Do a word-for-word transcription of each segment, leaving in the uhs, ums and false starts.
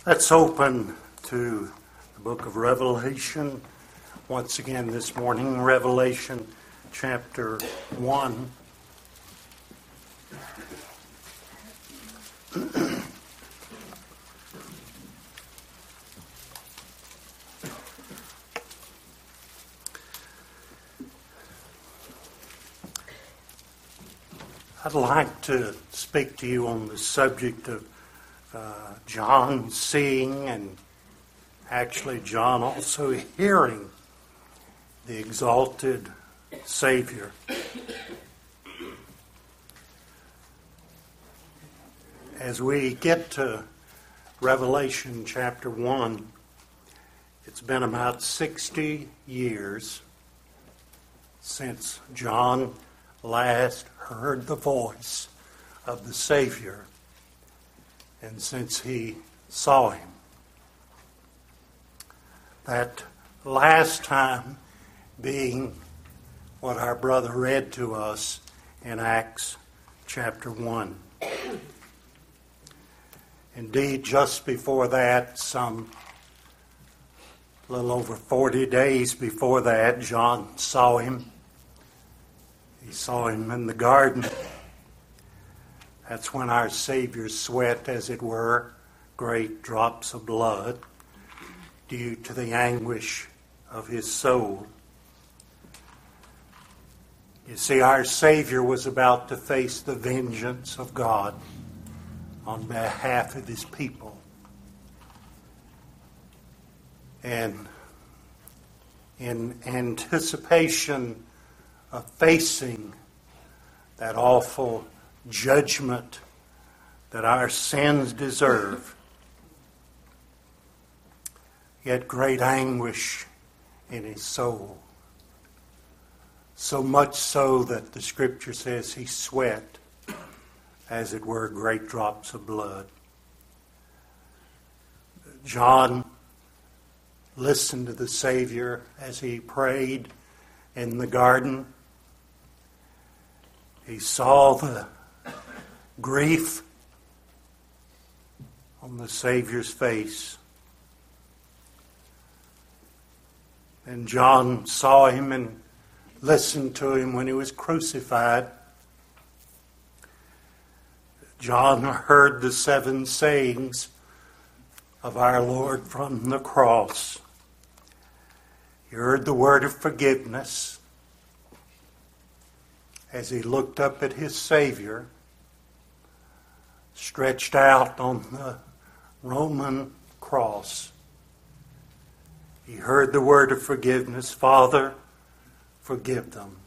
Let's open to the book of Revelation once again this morning. Revelation chapter one. I'd like to speak to you on the subject of uh, John seeing and actually John also hearing the exalted Savior. As we get to Revelation chapter one, it's been about sixty years since John last heard the voice of the Savior and since he saw him. That last time being what our brother read to us in Acts chapter one. Indeed, just before that, some little over forty days before that, John saw him. He saw him in the garden. That's when our Savior sweat, as it were, great drops of blood due to the anguish of his soul. You see, our Savior was about to face the vengeance of God on behalf of his people. And in anticipation of facing that awful judgment that our sins deserve, yet great anguish in his soul. So much so that the Scripture says he sweat, as it were, great drops of blood. John listened to the Savior as he prayed in the garden. He saw the grief on the Savior's face. And John saw him and listened to him when he was crucified. John heard the seven sayings of our Lord from the cross. He heard the word of forgiveness as he looked up at his Savior, stretched out on the Roman cross. He heard the word of forgiveness, Father, forgive them,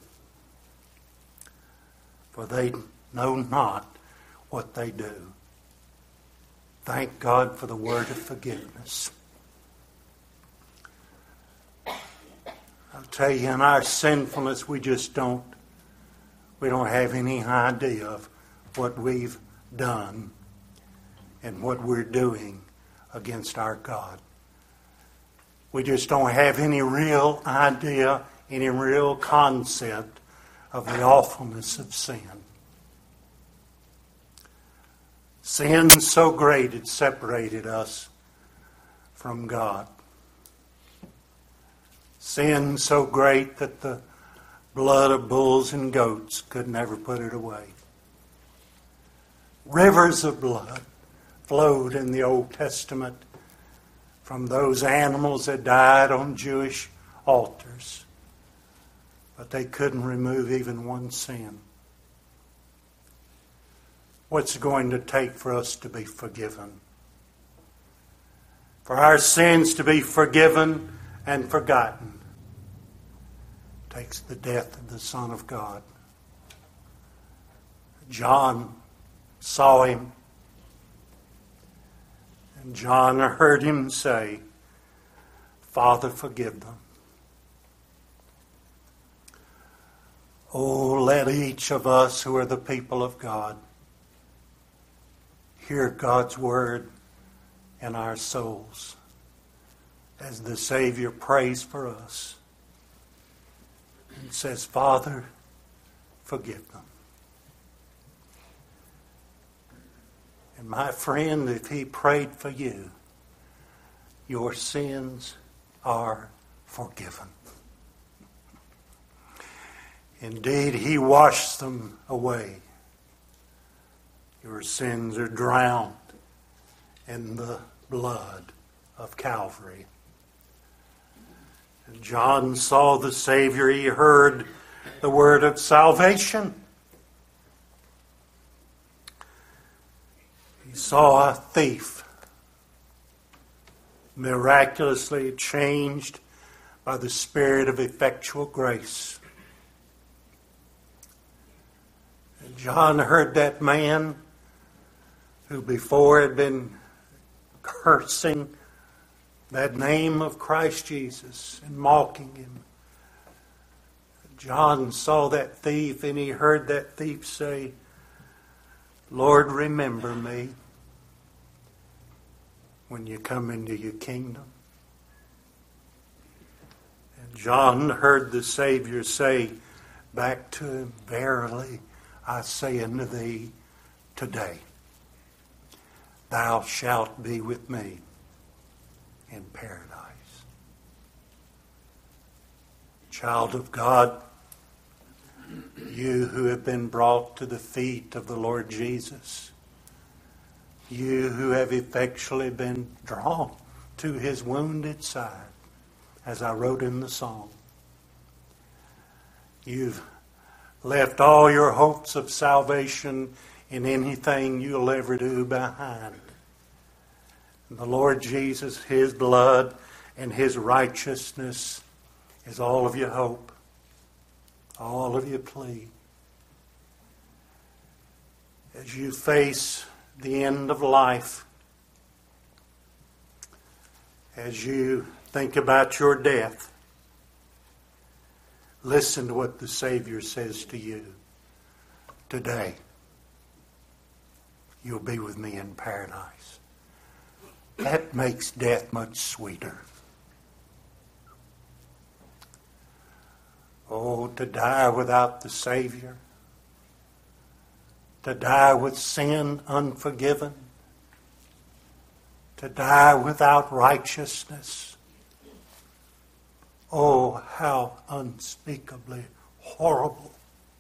for they know not what they do. Thank God for the word of forgiveness. I'll tell you, in our sinfulness, we just don't, we don't have any idea of what we've done and what we're doing against our God. We just don't have any real idea, any real concept of the awfulness of sin. Sin so great it separated us from God. Sin so great that the blood of bulls and goats could never put it away. Rivers of blood flowed in the Old Testament from those animals that died on Jewish altars. But they couldn't remove even one sin. What's it going to take for us to be forgiven? For our sins to be forgiven and forgotten takes the death of the Son of God. John saw him, and John heard him say, Father, forgive them. Oh, let each of us who are the people of God hear God's word in our souls as the Savior prays for us and says, Father, forgive them. And my friend, if he prayed for you, your sins are forgiven. Indeed, he washed them away. Your sins are drowned in the blood of Calvary. And John saw the Savior. He heard the word of salvation. He saw a thief miraculously changed by the Spirit of effectual grace. And John heard that man who before had been cursing that name of Christ Jesus and mocking him. John saw that thief and he heard that thief say, Lord, remember me when you come into your kingdom. And John heard the Savior say back to him, verily I say unto thee today, thou shalt be with me in paradise. Child of God, you who have been brought to the feet of the Lord Jesus, you who have effectually been drawn to his wounded side, as I wrote in the song, you've left all your hopes of salvation in anything you'll ever do behind. The Lord Jesus, his blood and his righteousness is all of your hope, all of your plea. As you face the end of life, as you think about your death, listen to what the Savior says to you. Today, you'll be with me in paradise. That makes death much sweeter. Oh, to die without the Savior, to die with sin unforgiven, to die without righteousness. Oh, how unspeakably horrible.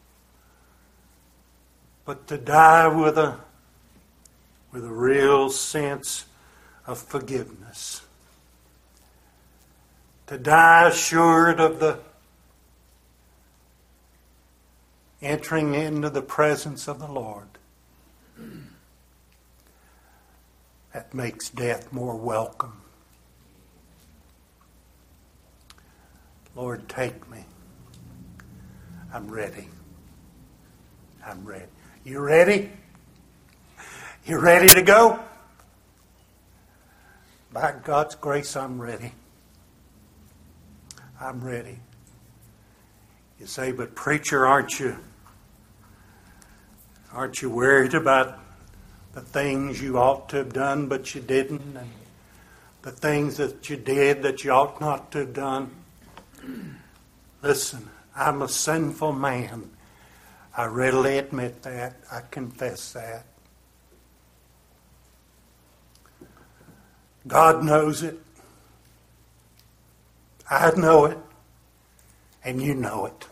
But to die with a, with a real sense of forgiveness. To die assured of the entering into the presence of the Lord. That makes death more welcome. Lord, take me. I'm ready. I'm ready. You ready? You ready to go? By God's grace, I'm ready. I'm ready. You say, but preacher, aren't you? Aren't you worried about the things you ought to have done but you didn't? And the things that you did that you ought not to have done? Listen, I'm a sinful man. I readily admit that. I confess that. God knows it. I know it. And you know it.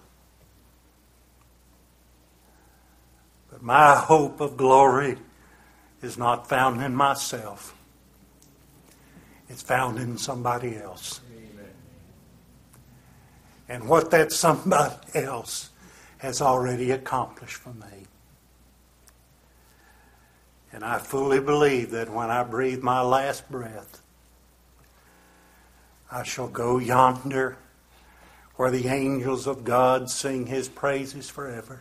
But my hope of glory is not found in myself. It's found in somebody else. Amen. And what that somebody else has already accomplished for me. And I fully believe that when I breathe my last breath, I shall go yonder where the angels of God sing his praises forever.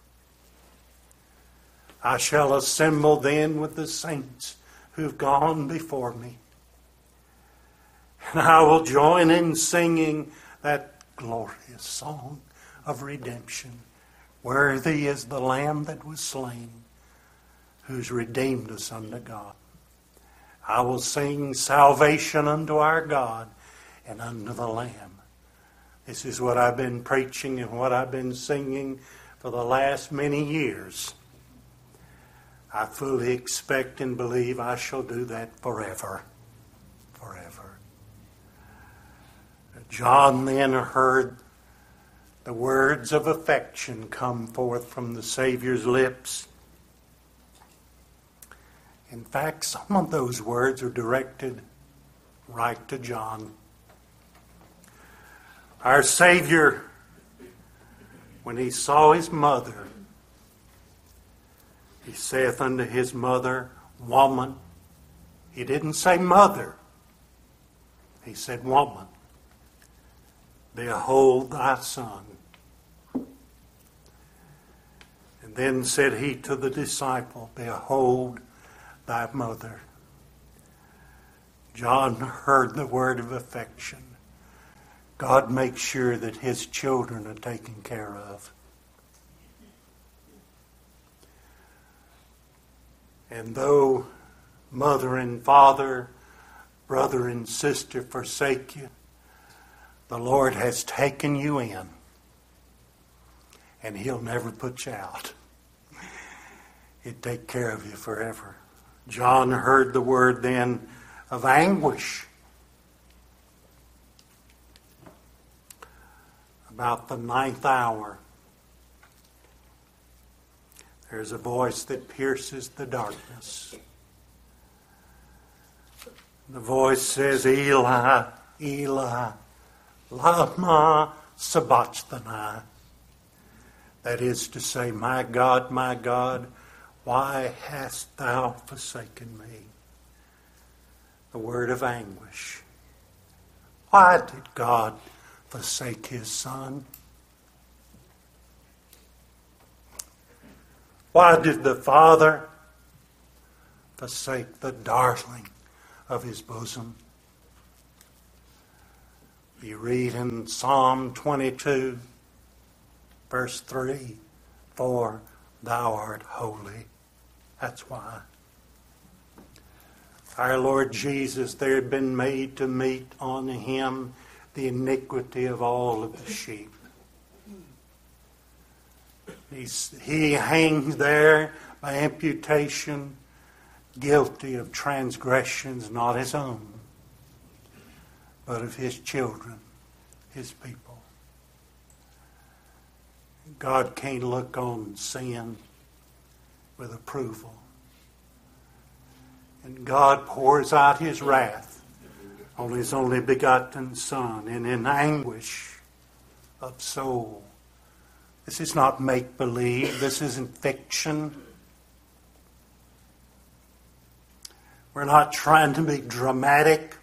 I shall assemble then with the saints who've gone before me. And I will join in singing that glorious song of redemption. Worthy is the Lamb that was slain, who's redeemed us unto God. I will sing salvation unto our God and unto the Lamb. This is what I've been preaching and what I've been singing for the last many years. I fully expect and believe I shall do that forever. Forever. John then heard the words of affection come forth from the Savior's lips. In fact, some of those words are directed right to John. Our Savior, when he saw his mother, he saith unto his mother, Woman. He didn't say mother. He said, Woman, behold thy son. And then said he to the disciple, Behold thy mother. John heard the word of affection. God makes sure that his children are taken care of. And though mother and father, brother and sister forsake you, the Lord has taken you in, and he'll never put you out. He'll take care of you forever. John heard the word then of anguish about the ninth hour. There's a voice that pierces the darkness. The voice says, Eli, Eli, lama sabachthani. That is to say, My God, my God, why hast thou forsaken me? The word of anguish. Why did God forsake his son? Why did the Father forsake the darling of his bosom? You read in Psalm twenty-two, verse three, For thou art holy. That's why. Our Lord Jesus, there had been made to meet on him the iniquity of all of the sheep. He's, he hangs there by imputation, guilty of transgressions not his own, but of his children, his people. God can't look on sin with approval. And God pours out his wrath on his only begotten Son, and in anguish of soul. This is not make-believe. This isn't fiction. We're not trying to be dramatic.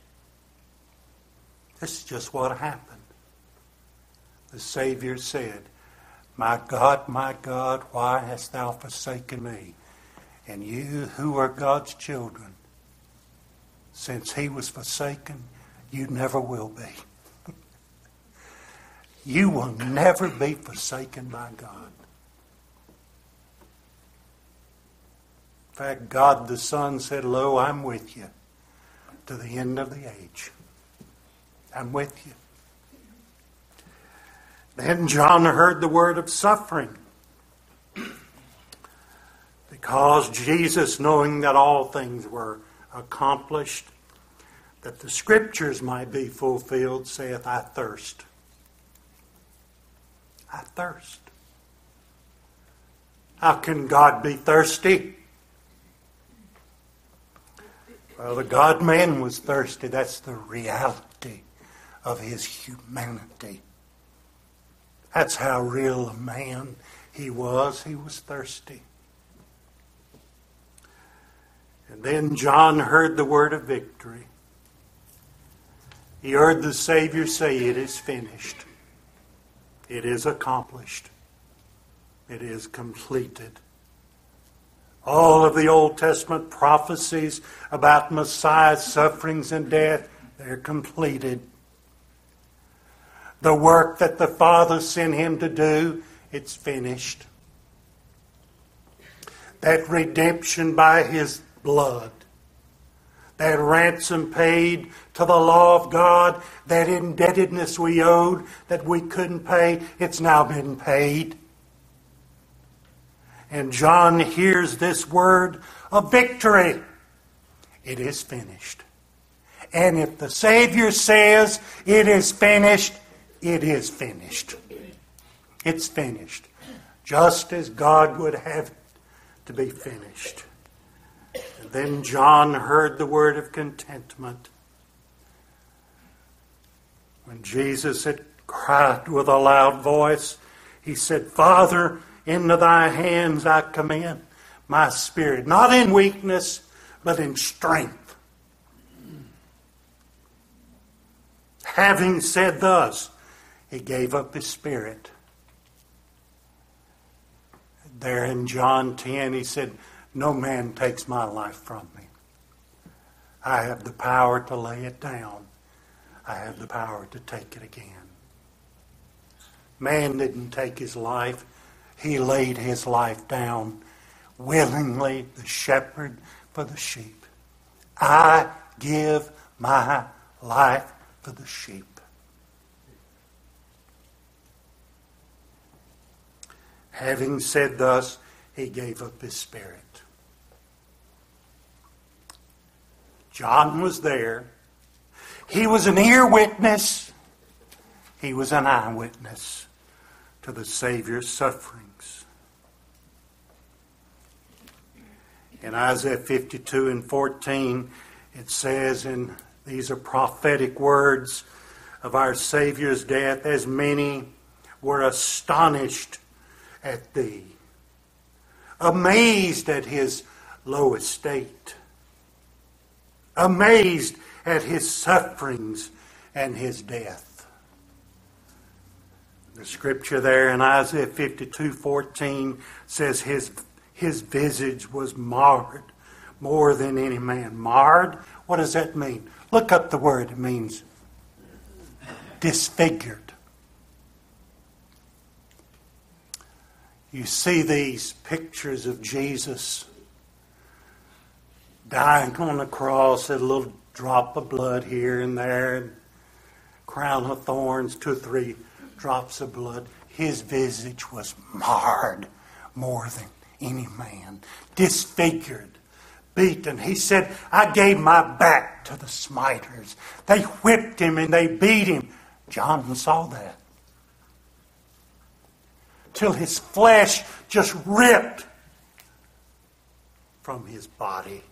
This is just what happened. The Savior said, My God, my God, why hast thou forsaken me? And you who are God's children, since he was forsaken, you never will be. You will never be forsaken by God. In fact, God the Son said, Lo, I'm with you to the end of the age. I'm with you. Then John heard the word of suffering. Because Jesus, knowing that all things were accomplished, that the Scriptures might be fulfilled, saith, I thirst. I thirst. How can God be thirsty? Well, the God-man was thirsty. That's the reality of his humanity. That's how real a man he was. He was thirsty. And then John heard the word of victory. He heard the Savior say, It is finished. It is accomplished. It is completed. All of the Old Testament prophecies about Messiah's sufferings and death, they're completed. The work that the Father sent him to do, it's finished. That redemption by his blood, that ransom paid to the law of God, that indebtedness we owed that we couldn't pay, it's now been paid. And John hears this word of victory. It is finished. And if the Savior says it is finished, it is finished. It's finished. Just as God would have it to be finished. And then John heard the word of contentment. When Jesus had cried with a loud voice, he said, Father, into thy hands I commend my spirit. Not in weakness, but in strength. Having said thus, he gave up his spirit. There in John ten, he said, no man takes my life from me. I have the power to lay it down. I have the power to take it again. Man didn't take his life. He laid his life down willingly, the shepherd for the sheep. I give my life for the sheep. Having said thus, he gave up his spirit. John was there. He was an ear witness. He was an eyewitness to the Savior's sufferings. In Isaiah fifty-two and fourteen, it says, and these are prophetic words of our Savior's death, as many were astonished at thee, amazed at his low estate, amazed at his sufferings and his death. The scripture there in Isaiah fifty-two fourteen says his, his visage was marred more than any man. Marred? What does that mean? Look up the word. It means disfigured. You see these pictures of Jesus dying on the cross, a little drop of blood here and there, and crown of thorns, two or three drops of blood. His visage was marred more than any man, disfigured, beaten. He said, I gave my back to the smiters. They whipped him and they beat him. John saw that. Till his flesh just ripped from his body.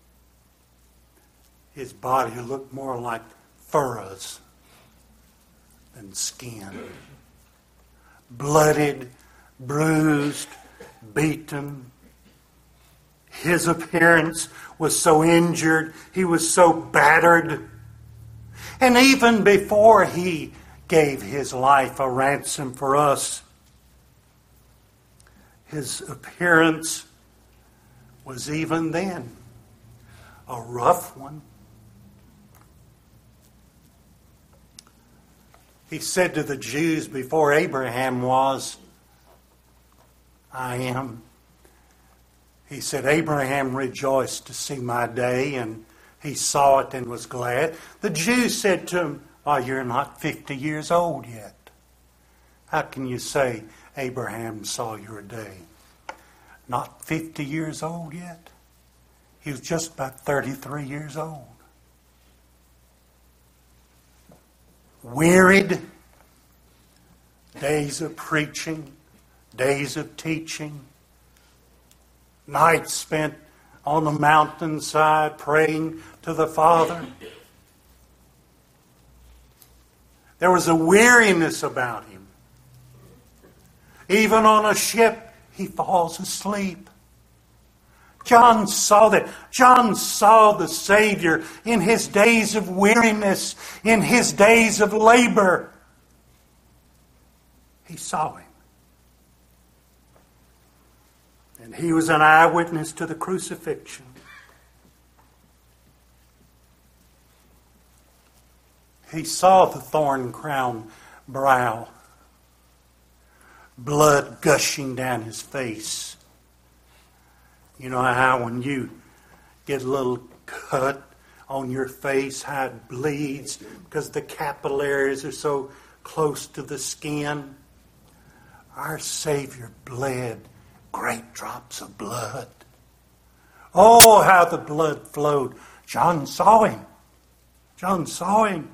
His body looked more like furrows than skin. Blooded, bruised, beaten. His appearance was so injured. He was so battered. And even before he gave his life a ransom for us, his appearance was even then a rough one. He said to the Jews before Abraham was, I am. He said, Abraham rejoiced to see my day, and he saw it and was glad. The Jews said to him, oh, you're not fifty years old yet. How can you say Abraham saw your day? Not fifty years old yet? He was just about thirty-three years old. Wearied, days of preaching, days of teaching, nights spent on the mountainside praying to the Father. There was a weariness about him. Even on a ship, he falls asleep. John saw that. John saw the Savior in his days of weariness, in his days of labor. He saw him. And he was an eyewitness to the crucifixion. He saw the thorn-crowned brow, blood gushing down his face. You know how when you get a little cut on your face, how it bleeds because the capillaries are so close to the skin? Our Savior bled great drops of blood. Oh, how the blood flowed. John saw him. John saw him.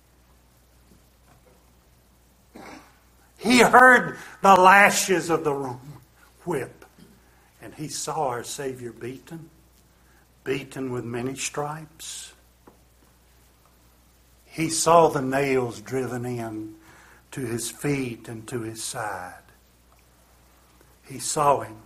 He heard the lashes of the Roman whip. And he saw our Savior beaten, beaten with many stripes. He saw the nails driven in to his feet and to his side. He saw him.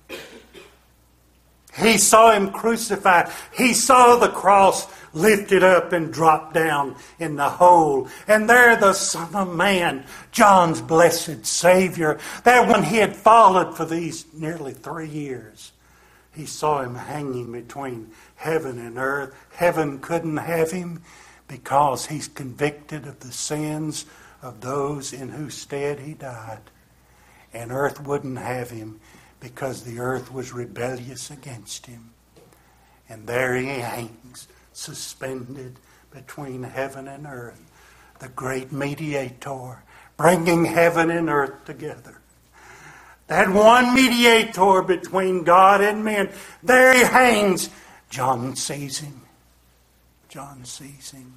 He saw him crucified. He saw the cross lifted up and dropped down in the hole. And there the Son of Man, John's blessed Savior, that when he had followed for these nearly three years, he saw him hanging between heaven and earth. Heaven couldn't have him because he's convicted of the sins of those in whose stead he died. And earth wouldn't have him because the earth was rebellious against him. And there he hangs, suspended between heaven and earth, the great mediator, bringing heaven and earth together. That one mediator between God and men, there he hangs. John sees him. John sees him.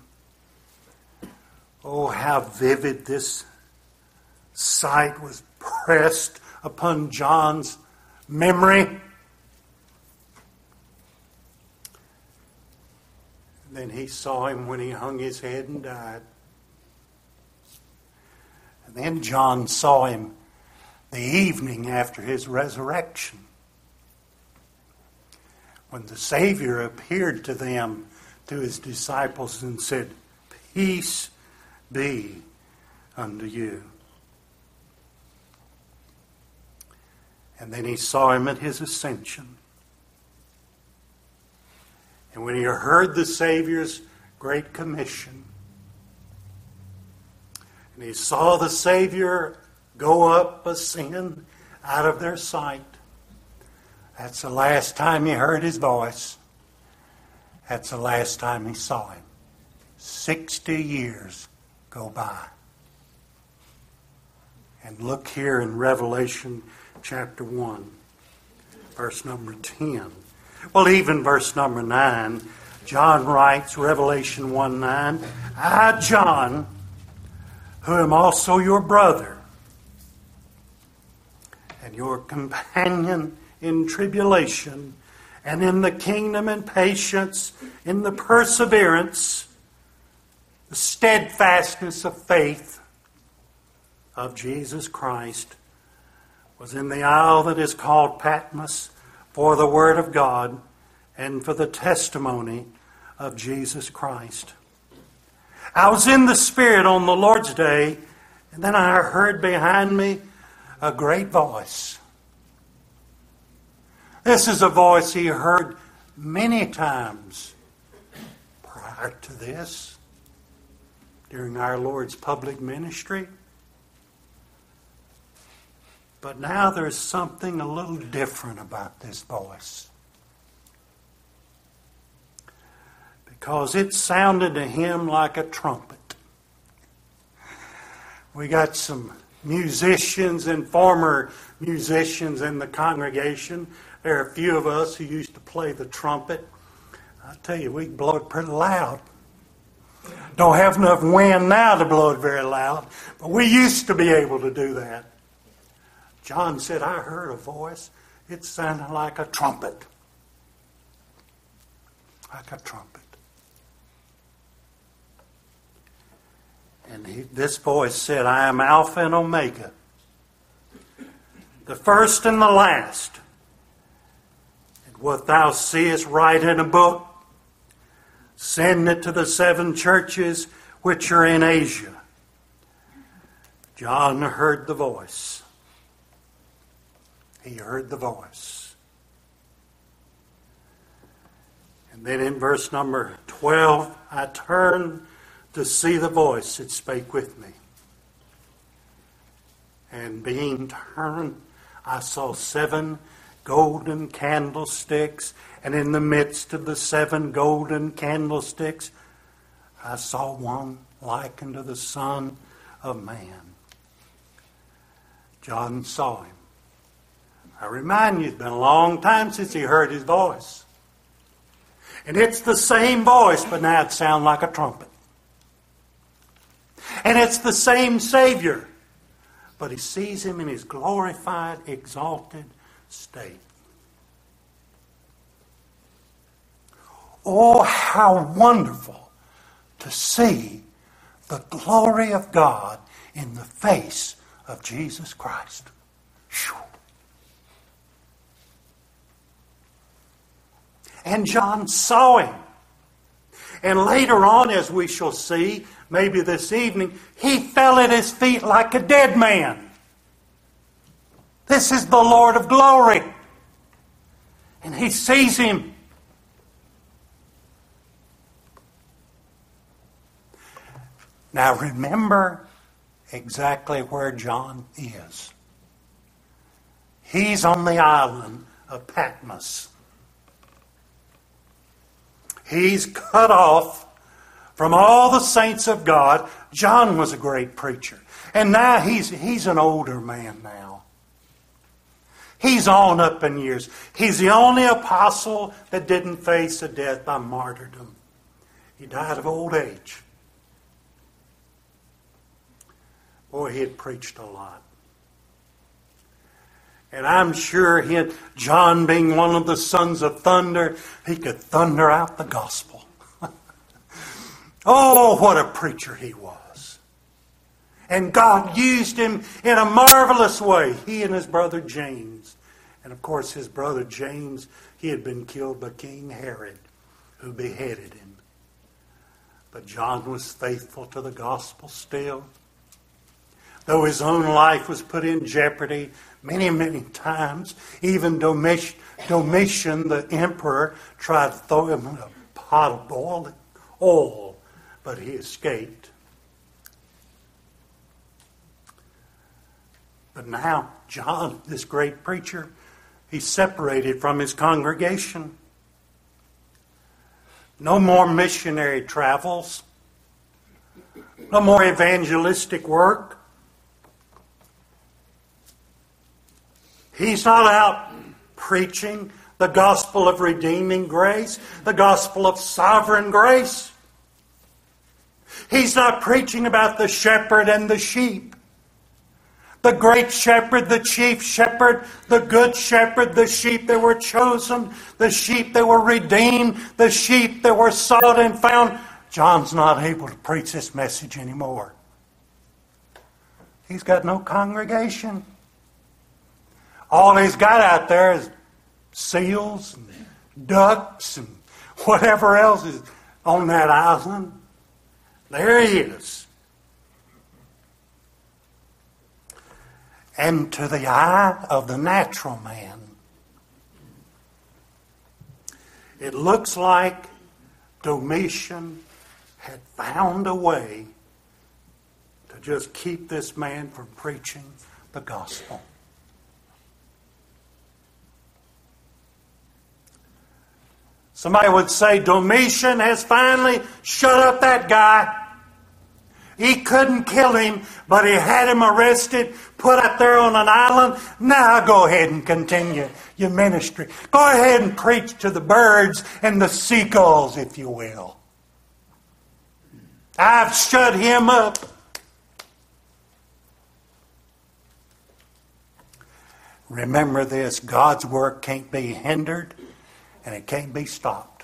Oh, how vivid this sight was pressed upon John's memory. Then he saw him when he hung his head and died. And then John saw him the evening after his resurrection, when the Savior appeared to them, to his disciples, and said, "Peace be unto you." And then he saw him at his ascension. And when he heard the Savior's great commission, and he saw the Savior go up, ascend out of their sight, that's the last time he heard his voice. That's the last time he saw him. Sixty years go by. And look here in Revelation chapter one, verse number ten. Well, even verse number nine, John writes, Revelation one nine, "I, John, who am also your brother, and your companion in tribulation, and in the kingdom and patience, in the perseverance, the steadfastness of faith of Jesus Christ, was in the isle that is called Patmos for the word of God and for the testimony of Jesus Christ. I was in the Spirit on the Lord's day, and then I heard behind me a great voice." This is a voice he heard many times prior to this, during our Lord's public ministry. But now there's something a little different about this voice. Because it sounded to him like a trumpet. We got some musicians and former musicians in the congregation. There are a few of us who used to play the trumpet. I tell you, we can blow it pretty loud. Don't have enough wind now to blow it very loud, but we used to be able to do that. John said, "I heard a voice. It sounded like a trumpet." Like a trumpet. And he, this voice said, "I am Alpha and Omega, the first and the last. And what thou seest, write in a book, send it to the seven churches which are in Asia." John heard the voice. He heard the voice. And then in verse number twelve, "I turned to see the voice that spake with me. And being turned, I saw seven golden candlesticks, and in the midst of the seven golden candlesticks, I saw one like unto the Son of Man." John saw him. I remind you, it's been a long time since he heard his voice. And it's the same voice, but now it sounds like a trumpet. And it's the same Savior. But he sees him in his glorified, exalted state. Oh, how wonderful to see the glory of God in the face of Jesus Christ. Whew. And John saw him. And later on, as we shall see, maybe this evening, he fell at his feet like a dead man. This is the Lord of glory. And he sees him. Now remember exactly where John is. He's on the island of Patmos. He's cut off from all the saints of God. John was a great preacher. And now he's, he's an older man now. He's on up in years. He's the only apostle that didn't face a death by martyrdom. He died of old age. Boy, he had preached a lot. And I'm sure he had, John being one of the sons of thunder, he could thunder out the gospel. Oh, what a preacher he was. And God used him in a marvelous way. He and his brother James. And of course his brother James, he had been killed by King Herod, who beheaded him. But John was faithful to the gospel still. Though his own life was put in jeopardy many, many times, even Domitian, Domitian the emperor, tried to throw him in a pot of boiling oil, but he escaped. But now, John, this great preacher, he's separated from his congregation. No more missionary travels. No more evangelistic work. He's not out preaching the gospel of redeeming grace, the gospel of sovereign grace. He's not preaching about the shepherd and the sheep. The great shepherd, the chief shepherd, the good shepherd, the sheep that were chosen, the sheep that were redeemed, the sheep that were sought and found. John's not able to preach this message anymore. He's got no congregation. All he's got out there is seals and ducks and whatever else is on that island. There he is. And to the eye of the natural man, it looks like Domitian had found a way to just keep this man from preaching the gospel. Somebody would say Domitian has finally shut up that guy. He couldn't kill him, but he had him arrested, put up there on an island. Now go ahead and continue your ministry. Go ahead and preach to the birds and the seagulls, if you will. I've shut him up. Remember this, God's work can't be hindered and it can't be stopped.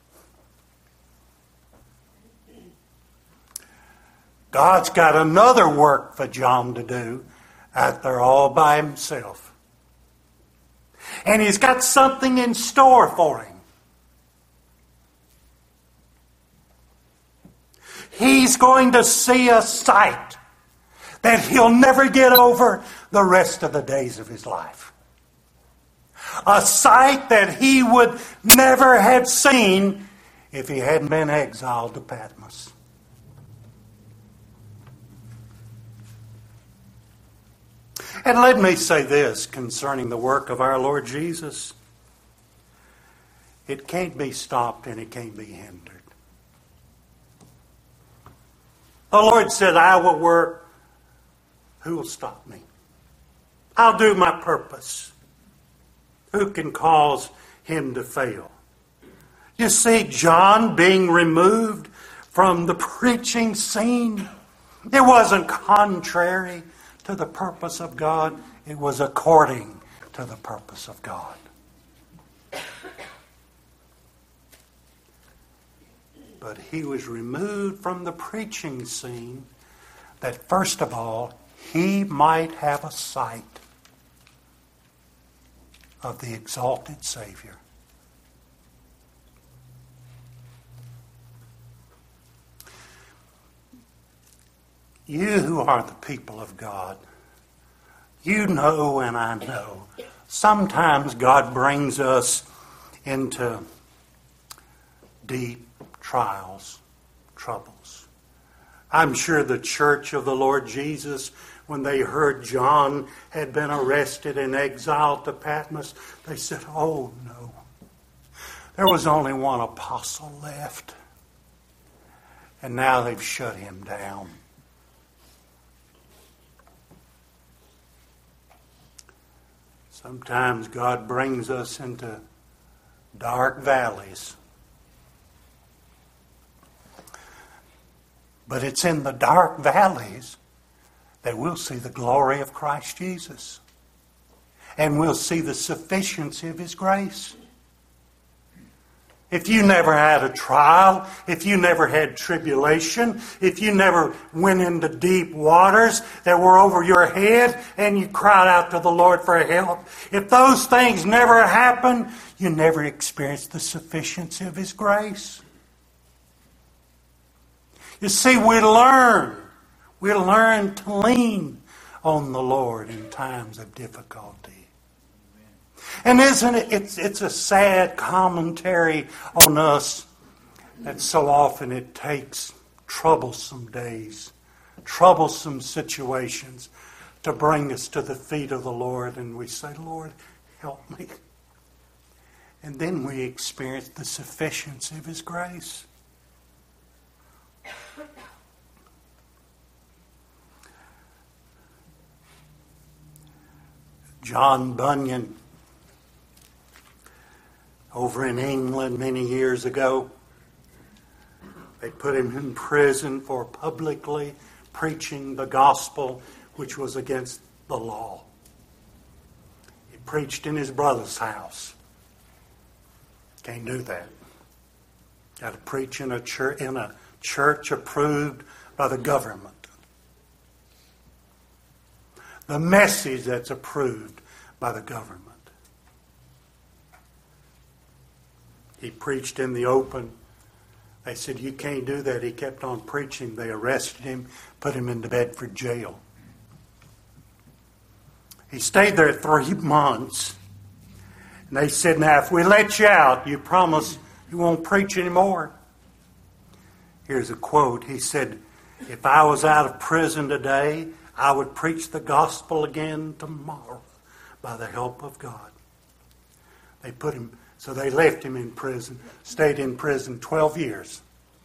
God's got another work for John to do out there all by himself. And he's got something in store for him. He's going to see a sight that he'll never get over the rest of the days of his life. A sight that he would never have seen if he hadn't been exiled to Patmos. And let me say this concerning the work of our Lord Jesus. It can't be stopped and it can't be hindered. The Lord said, I will work. Who will stop me? I'll do my purpose. Who can cause him to fail? You see, John being removed from the preaching scene, It wasn't contrary to the purpose of God. It was according to the purpose of God. But he was removed from the preaching scene that, first of all, he might have a sight of the exalted Savior. You who are the people of God, you know and I know, sometimes God brings us into deep trials, troubles. I'm sure the church of the Lord Jesus, when they heard John had been arrested and exiled to Patmos, they said, oh no, there was only one apostle left. And now they've shut him down. Sometimes God brings us into dark valleys. But it's in the dark valleys that we'll see the glory of Christ Jesus. And we'll see the sufficiency of His grace. If you never had a trial, if you never had tribulation, if you never went into deep waters that were over your head and you cried out to the Lord for help, if those things never happened, you never experienced the sufficiency of His grace. You see, we learn. We learn to lean on the Lord in times of difficulty. And isn't it, it's, it's a sad commentary on us that so often it takes troublesome days, troublesome situations to bring us to the feet of the Lord, and we say, Lord, help me. And then we experience the sufficiency of His grace. John Bunyan, over in England many years ago, they put him in prison for publicly preaching the gospel, which was against the law. He preached in his brother's house. Can't do that. Got to preach in a church, in a church approved by the government. The message that's approved by the government. He preached in the open. They said, you can't do that. He kept on preaching. They arrested him, put him into Bedford jail. He stayed there three months. And they said, now if we let you out, you promise you won't preach anymore. Here's a quote. He said, if I was out of prison today, I would preach the gospel again tomorrow by the help of God. They put him, so they left him in prison, stayed in prison twelve years.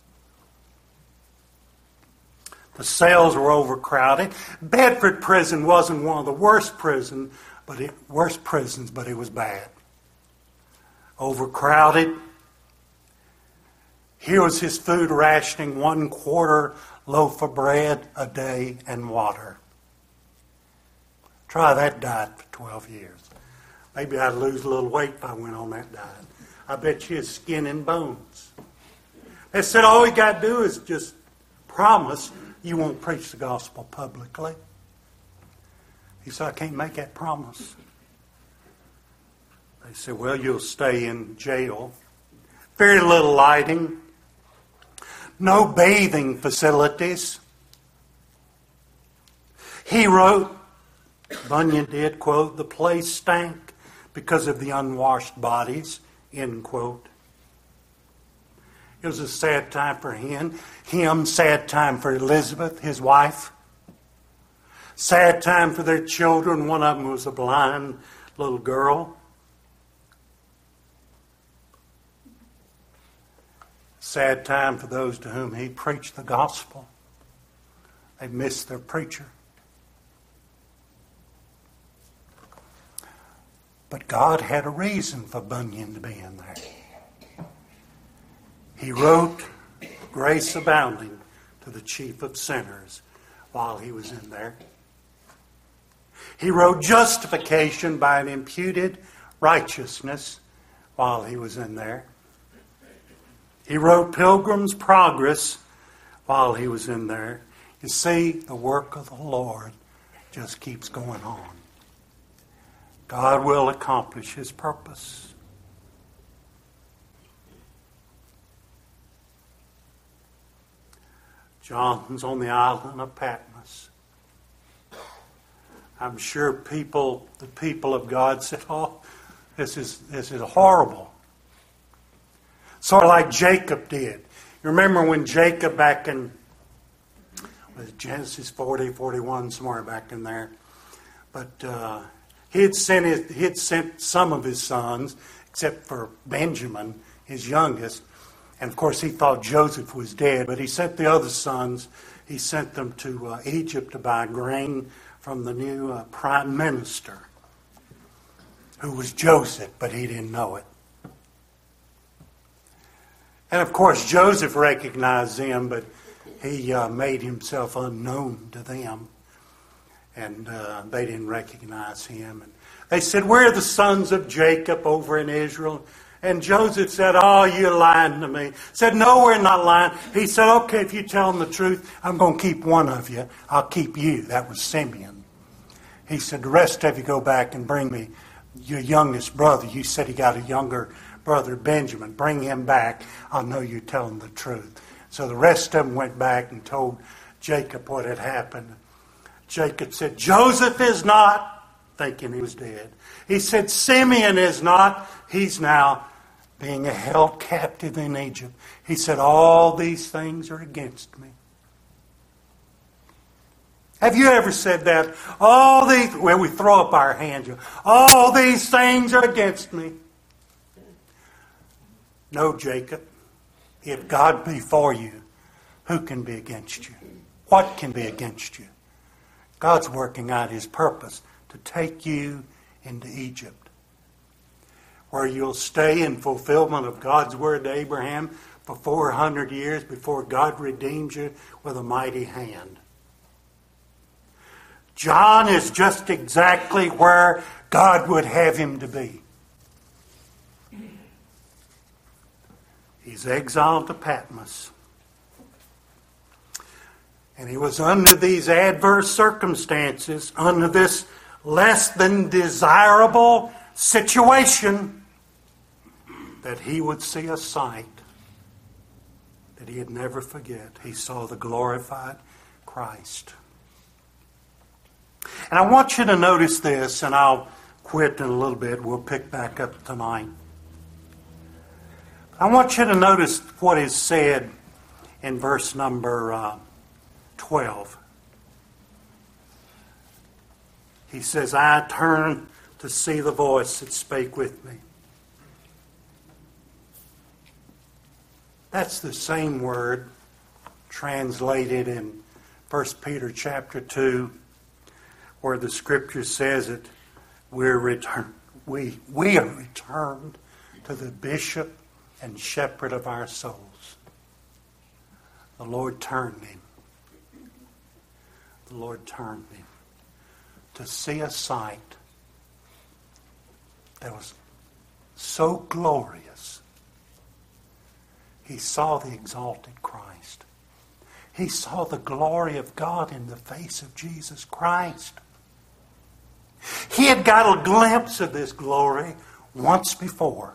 The cells were overcrowded. Bedford prison wasn't one of the worst prison, but it, worst prisons, but it was bad. Overcrowded. Here was his food rationing, one quarter loaf of bread a day and water. Try that diet for twelve years. Maybe I'd lose a little weight if I went on that diet. I bet you it's skin and bones. They said all you got to do is just promise you won't preach the gospel publicly. He said, I can't make that promise. They said, well, you'll stay in jail. Very little lighting. No bathing facilities. He wrote, Bunyan did, quote, the place stank because of the unwashed bodies, end quote. It was a sad time for him. Him, sad time for Elizabeth, his wife. Sad time for their children. One of them was a blind little girl. Sad time for those to whom he preached the gospel. They missed their preacher. But God had a reason for Bunyan to be in there. He wrote, grace abounding to the chief of sinners, while he was in there. He wrote justification by an imputed righteousness while he was in there. He wrote Pilgrim's Progress while he was in there. You see, the work of the Lord just keeps going on. God will accomplish His purpose. John's on the island of Patmos. I'm sure people, the people of God said, "Oh, this is this is horrible." Sort of like Jacob did. You remember when Jacob back in was Genesis forty, forty-one, somewhere back in there. But uh, he had sent his, he had sent some of his sons, except for Benjamin, his youngest. And of course, he thought Joseph was dead, but he sent the other sons. He sent them to uh, Egypt to buy grain from the new uh, prime minister, who was Joseph, but he didn't know it. And of course, Joseph recognized them, but he uh, made himself unknown to them. And uh, they didn't recognize him. And they said, "We're the sons of Jacob over in Israel." And Joseph said, "Oh, you're lying to me." Said, "No, we're not lying." He said, "Okay, if you tell them the truth, I'm going to keep one of you. I'll keep you." That was Simeon. He said, "The rest of you go back and bring me your youngest brother." You said he got a younger brother, Benjamin. Bring him back. I'll know you're telling the truth. So the rest of them went back and told Jacob what had happened. Jacob said, "Joseph is not," thinking he was dead. He said, "Simeon is not. He's now being held captive in Egypt." He said, "All these things are against me." Have you ever said that? All these, well, we throw up our hands. All these things are against me. No, Jacob. If God be for you, who can be against you? What can be against you? God's working out His purpose to take you into Egypt, where you'll stay in fulfillment of God's word to Abraham for four hundred years before God redeems you with a mighty hand. John is just exactly where God would have him to be. He's exiled to Patmos. And he was under these adverse circumstances, under this less than desirable situation, that he would see a sight that he'd never forget. He saw the glorified Christ. And I want you to notice this, and I'll quit in a little bit. We'll pick back up tonight. I want you to notice what is said in verse number uh, twelve. He says, "I turned to see the voice that spake with me." That's the same word translated in First Peter chapter two, where the Scripture says that we're returned, we, we are returned to the bishop and shepherd of our souls. The Lord turned him. The Lord turned him to see a sight that was so glorious. He saw the exalted Christ. He saw the glory of God in the face of Jesus Christ. He had got a glimpse of this glory once before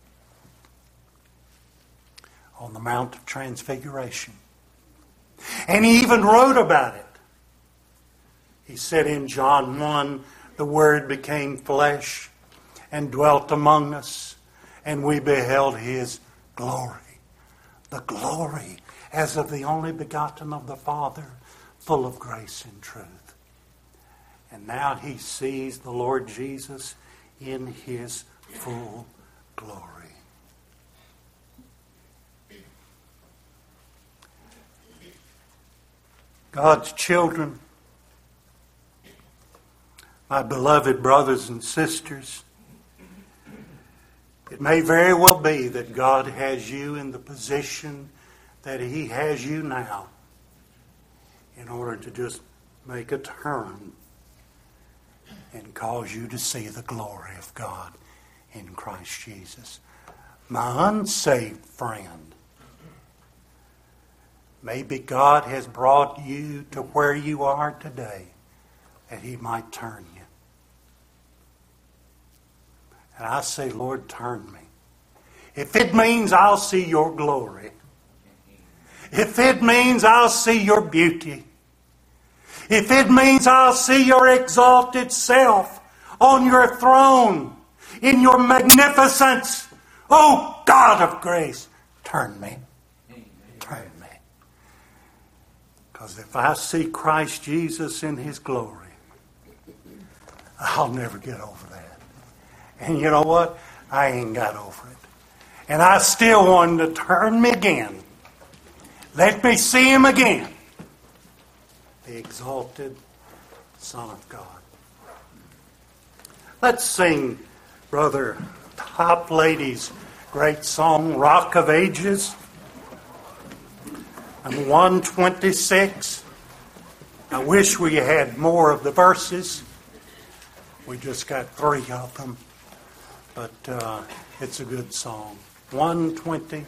on the Mount of Transfiguration. And he even wrote about it. He said in John one, "The Word became flesh and dwelt among us, and we beheld His glory." The glory as of the only begotten of the Father, full of grace and truth. And now he sees the Lord Jesus in His full glory. God's children, my beloved brothers and sisters, it may very well be that God has you in the position that He has you now in order to just make a turn and cause you to see the glory of God in Christ Jesus. My unsaved friend, maybe God has brought you to where you are today that He might turn you. And I say, Lord, turn me. If it means I'll see your glory, if it means I'll see your beauty, if it means I'll see your exalted self on your throne, in your magnificence, oh God of grace, turn me. Turn me. Because if I see Christ Jesus in His glory, I'll never get over that. And you know what? I ain't got over it. And I still want Him to turn me again. Let me see Him again. The exalted Son of God. Let's sing Brother Toplady's great song, Rock of Ages. And one twenty-six. I wish we had more of the verses. We just got three of them. But uh, it's a good song. one twenty-six.